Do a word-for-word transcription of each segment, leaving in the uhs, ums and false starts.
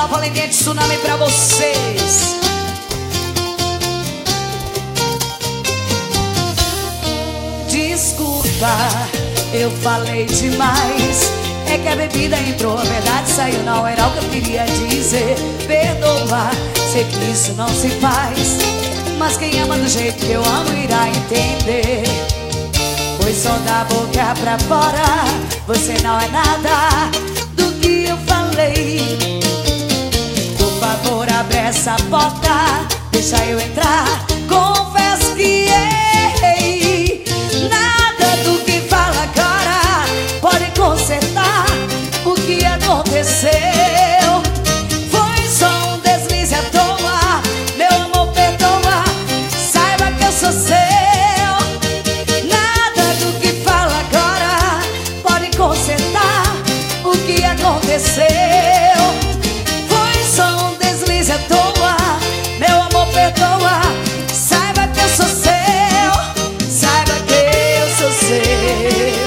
Nova Lendinha de Tsunami pra vocês. Desculpa, eu falei demais. É que a bebida entrou, a verdade saiu, não era o que eu queria dizer. Perdoa, sei que isso não se faz, mas quem ama do jeito que eu amo irá entender. Pois só da boca pra fora, você não é nada do que eu falei. Por favor, abre essa porta, deixa eu entrar. Confesso que errei. Nada do que fala agora pode consertar o que aconteceu. Foi só um deslize à toa, meu amor, perdoa. Saiba que eu sou seu. Nada do que fala agora pode consertar o que aconteceu. Foi só um deslize à toa, meu amor, perdoa. Saiba que eu sou seu. Saiba que eu sou seu.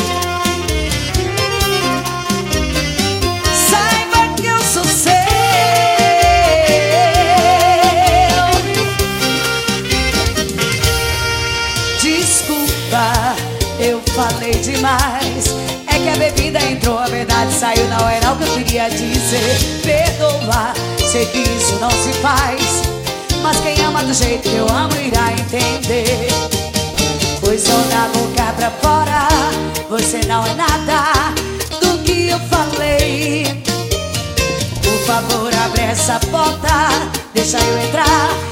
Eu falei demais. É que a bebida entrou, a verdade saiu, não era o que eu queria dizer. Perdoa, sei que isso não se faz, mas quem ama do jeito que eu amo irá entender. Pois só da boca pra fora, você não é nada do que eu falei. Por favor, abre essa porta, deixa eu entrar.